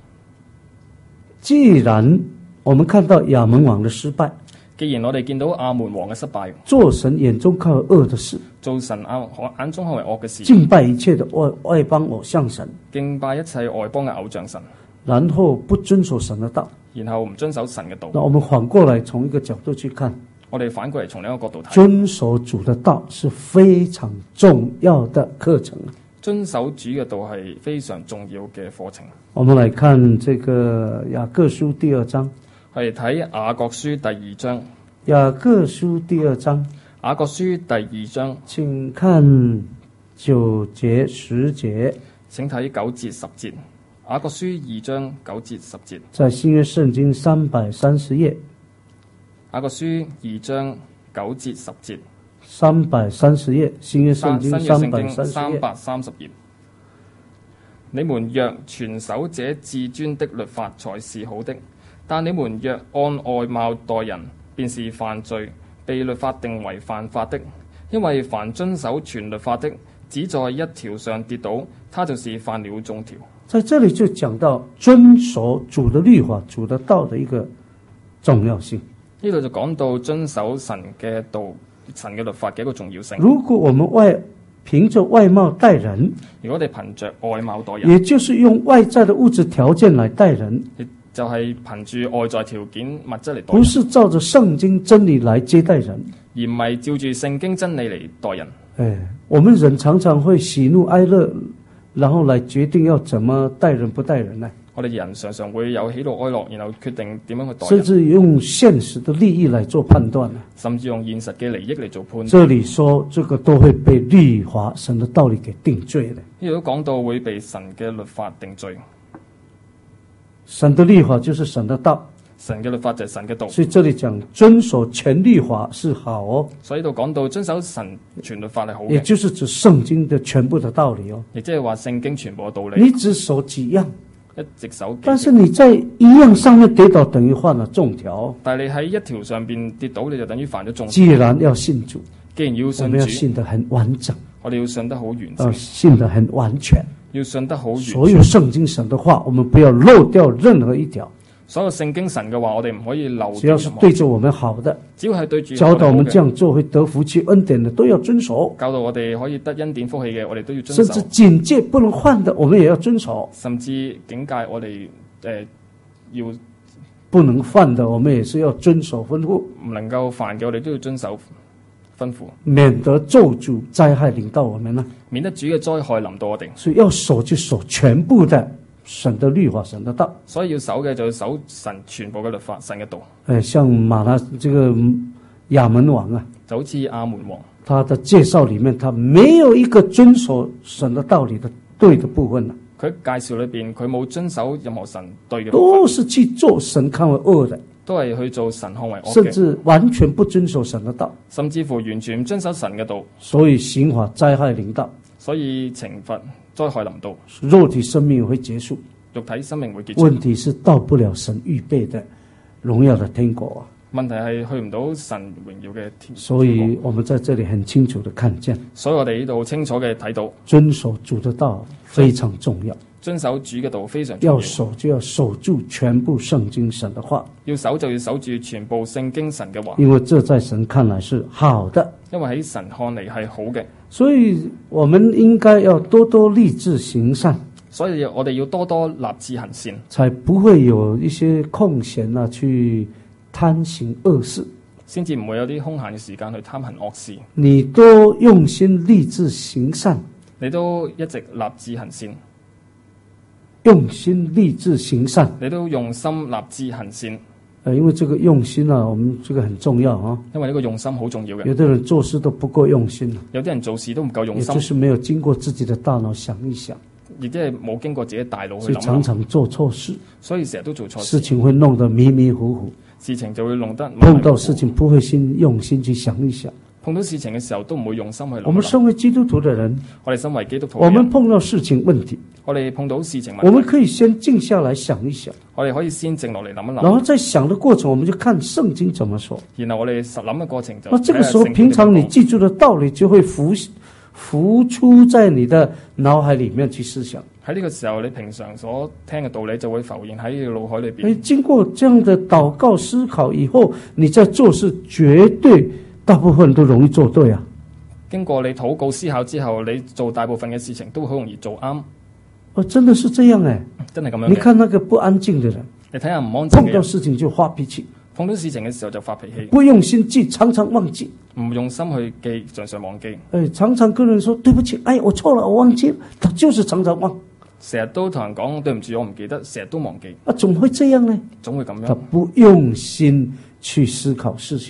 [SPEAKER 1] 既然我們看到亞門王的失敗，
[SPEAKER 2] 既然我哋見到亞門王嘅失敗，
[SPEAKER 1] 做神眼中看為惡的事，
[SPEAKER 2] 做神眼中看為惡嘅事，
[SPEAKER 1] 敬拜一切的外邦偶像神，
[SPEAKER 2] 敬拜一切外邦嘅偶像神，
[SPEAKER 1] 然後不遵守神的道，
[SPEAKER 2] 然後唔遵守神嘅道。
[SPEAKER 1] 那我們反過來從一個角度去看，
[SPEAKER 2] 我哋反過嚟從另一個角度睇，
[SPEAKER 1] 遵守主的道是非常重要的課程。
[SPEAKER 2] 遵守主嘅道係非常重要嘅課程。
[SPEAKER 1] 我們來看這個雅各書第2章。
[SPEAKER 2] 我哋睇雅各書第2章。
[SPEAKER 1] 雅各書第2章，
[SPEAKER 2] 雅各書第2章，
[SPEAKER 1] 請看9節10節，
[SPEAKER 2] 請睇9節10節。雅各書2章9節10節，
[SPEAKER 1] 在新約聖經330頁。
[SPEAKER 2] 雅各書2章9節10節
[SPEAKER 1] ，330頁，新約聖經330
[SPEAKER 2] 頁。你們若全守這至尊的律法，才是好的。但你們若按外貌待人，便是犯罪，被律法定為犯法的。因為凡遵守全律法的，只在一條上跌倒，他就是犯了眾條。
[SPEAKER 1] 在這裡就講到遵守主的律法、主的道的一個重要性。
[SPEAKER 2] 呢度就講到遵守神嘅道、神嘅律法嘅一個重要性。
[SPEAKER 1] 如果我們憑着外貌待人，
[SPEAKER 2] 如果我哋憑着外貌待人，
[SPEAKER 1] 也就是用外在的物質條件來待人，
[SPEAKER 2] 就係憑住外在條件物質嚟待人，
[SPEAKER 1] 不是照着聖經真理來接待人，
[SPEAKER 2] 而唔係照住聖經真理嚟待人。
[SPEAKER 1] 我們人常常會喜怒哀樂，然後來決定要怎麼待人不待人呢？
[SPEAKER 2] 我哋人常常會有喜怒哀樂，然後決定點樣去待人，
[SPEAKER 1] 甚至用現實的利益來做判斷，
[SPEAKER 2] 甚至用現實嘅利益嚟做判斷。
[SPEAKER 1] 這裡說這個都會被律法神的道理給定罪的。
[SPEAKER 2] 呢度都講到會被神嘅律法定罪。
[SPEAKER 1] 神的律法就是神的道，
[SPEAKER 2] 神嘅律法就係神嘅道。
[SPEAKER 1] 所以這裡講遵守全律法是好哦。
[SPEAKER 2] 所以呢度講到遵守神全律法係好嘅，
[SPEAKER 1] 也就是指聖經的全部的道理哦。
[SPEAKER 2] 亦即係話聖經全部嘅道理。
[SPEAKER 1] 你只守幾樣，
[SPEAKER 2] 一直守，
[SPEAKER 1] 但是你在一樣上面跌倒，等於犯了眾條。
[SPEAKER 2] 但係你喺一條上邊跌倒，你就等於犯咗眾條。
[SPEAKER 1] 既然要信主，
[SPEAKER 2] 既然要信主，
[SPEAKER 1] 我們要信得很完整，
[SPEAKER 2] 我哋要信得好完整，
[SPEAKER 1] 信得很完全，
[SPEAKER 2] 要信得好完全。
[SPEAKER 1] 所有聖經神的話，我們不要漏掉任何一條。
[SPEAKER 2] 所有聖經神嘅話，我哋唔可以漏掉。
[SPEAKER 1] 只要是對着我們好的，
[SPEAKER 2] 只要係對住
[SPEAKER 1] 教導我們這樣做會得福氣恩典的，都要遵守。
[SPEAKER 2] 教導我哋可以得恩典福氣嘅，我哋都要遵守。
[SPEAKER 1] 甚至警戒不能犯的，我們也要遵守。
[SPEAKER 2] 甚至警戒我哋要
[SPEAKER 1] 不能犯的，我們也是要遵守吩咐。
[SPEAKER 2] 唔能夠犯嘅，我哋都要遵守吩咐，
[SPEAKER 1] 免得咒詛災害臨到我們呢。
[SPEAKER 2] 免得主嘅災害臨到我哋。
[SPEAKER 1] 所以要守就守全部的神的律法、神的道。
[SPEAKER 2] 所以要守嘅就要守神全部嘅律法、神嘅道。
[SPEAKER 1] 像這個亞門王啊，
[SPEAKER 2] 就好似亞門王，
[SPEAKER 1] 他的介紹裡面，他沒有一個遵守神的道理的對的部分啊。
[SPEAKER 2] 佢介紹裏邊，佢冇遵守任何神對嘅，
[SPEAKER 1] 都是去做神看為惡的，
[SPEAKER 2] 都係去做神看為惡嘅，
[SPEAKER 1] 甚至完全不遵守神的道，
[SPEAKER 2] 甚至乎完全唔遵守神嘅道，
[SPEAKER 1] 所以刑罰災害臨到，
[SPEAKER 2] 所以懲罰災害臨到，
[SPEAKER 1] 肉體生命會結束，
[SPEAKER 2] 肉體生命會結束。
[SPEAKER 1] 問題是到不了神預備的榮耀的天國啊！
[SPEAKER 2] 問題係去唔到神榮耀嘅天國。
[SPEAKER 1] 所以我們在這裡很清楚的看見，
[SPEAKER 2] 所以我哋呢度清楚嘅睇到，
[SPEAKER 1] 遵守主的道非常重要。
[SPEAKER 2] 遵守主嘅道非常重要。
[SPEAKER 1] 要守就要守住全部聖經神的話，
[SPEAKER 2] 要守就要守住全部聖經神嘅話，
[SPEAKER 1] 因為這在神看來是好的。
[SPEAKER 2] 因為喺神看嚟係好嘅，
[SPEAKER 1] 所以我們應該要多多立志行善。
[SPEAKER 2] 所以我哋要多多立志行善，
[SPEAKER 1] 才不會有一些空閒啊去貪行惡事，
[SPEAKER 2] 先至唔會有啲空閒嘅時間去貪行惡事。
[SPEAKER 1] 你都用心立志行善，
[SPEAKER 2] 你都一直立志行善，
[SPEAKER 1] 用心立志行善，
[SPEAKER 2] 你都用心立志行善。
[SPEAKER 1] 因為這個用心啊，我們這個很重要啊。
[SPEAKER 2] 因為呢個用心好重要嘅。
[SPEAKER 1] 有的人做事都不夠用心，
[SPEAKER 2] 有啲人做事都唔夠用心，
[SPEAKER 1] 也就是沒有經過自己的大腦想一想，
[SPEAKER 2] 亦即係冇經過自己大腦去諗，
[SPEAKER 1] 所以常常做錯事，
[SPEAKER 2] 所以成日都做錯事，
[SPEAKER 1] 事情會弄得迷迷糊糊，
[SPEAKER 2] 事情就會弄得
[SPEAKER 1] 碰到事情不會用心去想一想。
[SPEAKER 2] 碰到事情嘅時候都唔會用心去諗。
[SPEAKER 1] 我們身為基督徒的人，
[SPEAKER 2] 我哋身為基督徒，
[SPEAKER 1] 我們碰到事情問題，
[SPEAKER 2] 我哋碰到事情問題，
[SPEAKER 1] 我們可以先靜下來想一想，
[SPEAKER 2] 我哋可以先靜落嚟諗一諗，
[SPEAKER 1] 然後在想的過程，我們就看聖經怎麼說。
[SPEAKER 2] 然後我哋實諗嘅過程就，
[SPEAKER 1] 那這個時候，平常你記住的道理就會浮出在你的腦海裡面去思想。
[SPEAKER 2] 喺呢個時候，你平常所聽嘅道理就會浮現喺你嘅腦海裏邊。
[SPEAKER 1] 經過這樣的禱告思考以後，你在做事絕對大部分都容易做對啊。
[SPEAKER 2] 經過你禱告思考之後，你做大部分嘅事情都好容易做啱。
[SPEAKER 1] 真的是這樣誒，
[SPEAKER 2] 真係咁樣。
[SPEAKER 1] 你看那個不安靜的人，
[SPEAKER 2] 你睇下唔安靜嘅人，
[SPEAKER 1] 碰到事情就發脾氣，
[SPEAKER 2] 碰到事情嘅時候就發脾氣，
[SPEAKER 1] 不用心記，常常忘記，
[SPEAKER 2] 唔用心去記，常常忘記。
[SPEAKER 1] 常常跟人說對不起，我錯了，我忘記了，他就是常常忘。
[SPEAKER 2] 成日都同人講對唔住，我唔記得，成日都忘記。
[SPEAKER 1] 總會這樣呢？
[SPEAKER 2] 總會咁樣。
[SPEAKER 1] 他不用心去思考事情嘛。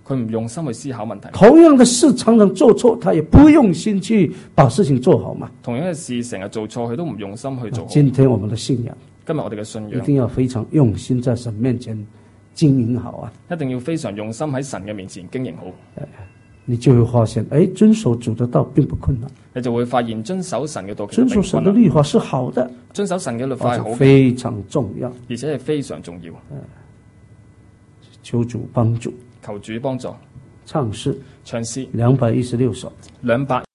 [SPEAKER 2] 佢唔用心去思考問題。
[SPEAKER 1] 同樣的事常常做錯，他也不用心去把事情做好嘛。
[SPEAKER 2] 同樣嘅事成日做錯，佢都唔用心去做好。
[SPEAKER 1] 今天我們的信仰，
[SPEAKER 2] 今日我哋嘅信
[SPEAKER 1] 一
[SPEAKER 2] 仰
[SPEAKER 1] 定要非常用心在神面前經營好啊！
[SPEAKER 2] 一定要非常用心喺神嘅面前經營好。
[SPEAKER 1] 你就會發現，遵守主的道並不困難，
[SPEAKER 2] 你就會發現遵守神嘅道其實
[SPEAKER 1] 遵守神的律法是好的，
[SPEAKER 2] 遵守神嘅律法係好嘅，
[SPEAKER 1] 非常重要，
[SPEAKER 2] 而且係非常重要。
[SPEAKER 1] 求主幫助，
[SPEAKER 2] 求主幫助。
[SPEAKER 1] 唱詩
[SPEAKER 2] 唱詩
[SPEAKER 1] 216首。
[SPEAKER 2] 200